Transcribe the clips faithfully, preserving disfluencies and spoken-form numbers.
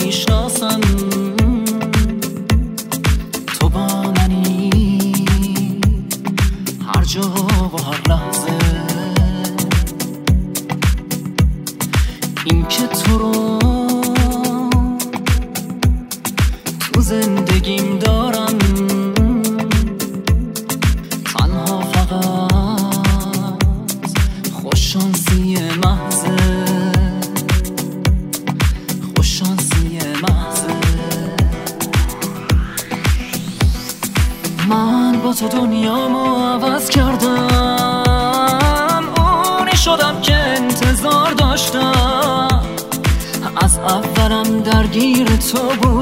میشناسم، تو با منی هر جا و هر لحظه. این که تو رو تو زندگیم دارم، تنها فقط خوششانسی محضه، خوششانسی محضه. من با تو دنیامو عوض کردم، اونی شدم که انتظار داشتم، از اولم درگیر تو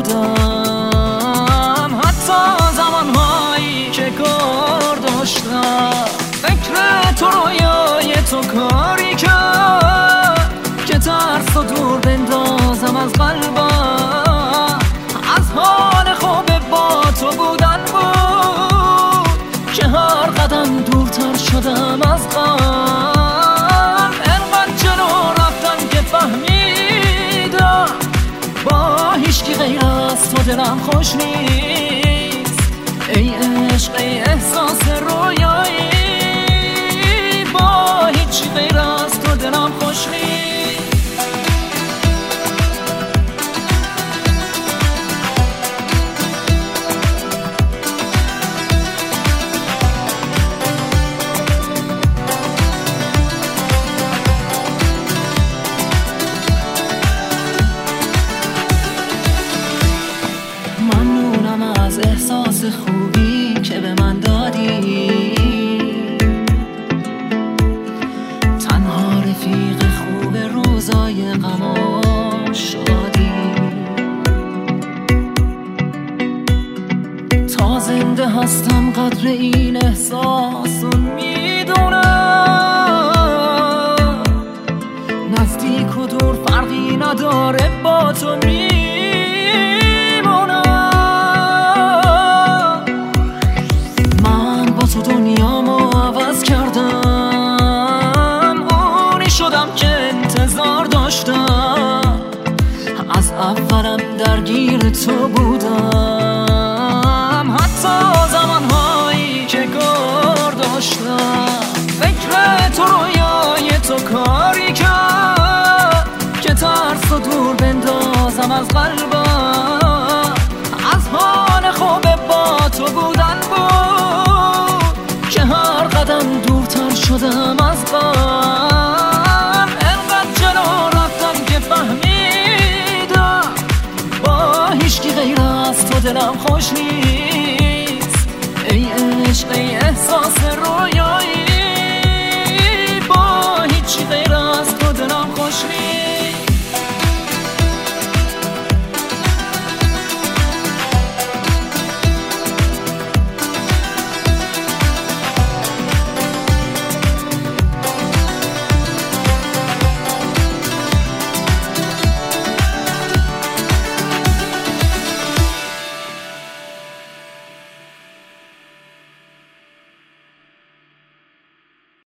بودم، حتی زمانهایی که کار داشتم. فکر تو رویای تو کاری کرد که ترس و دور بندازم از قلبم. از حال خوب با تو بودن بود که هر قدم دورتر شدم از غم. انقدر جلو رفتم که فهمیدم با هیچکی غیر از تو دلم خوش نیست. ای عشق ای احساس رویایی، با هیچی غیر از تو دلم خوش نیست. از احساس خوبی که به من دادی، تنها رفیق خوب روزای غم و شادی. تا زنده هستم قدر این احساس رو میدونم، نزدیک و دور فرقی نداره با تو میمونم. تو دنیامو عوض کردم، اونی شدم که انتظار داشتم، از اولم درگیر تو بودم، حتی زمانهایی که کار داشتم. فکر تو رویای تو کاری کرد که ترس و دور بندازم از قلبم. از حال خوب با تو بودن بود که هر قدم دورتر شدم از غم. انقدر جلو رفتم که فهمیدم با هیچکی غیر از تو دلم خوش نیست. ای عشق ای احساس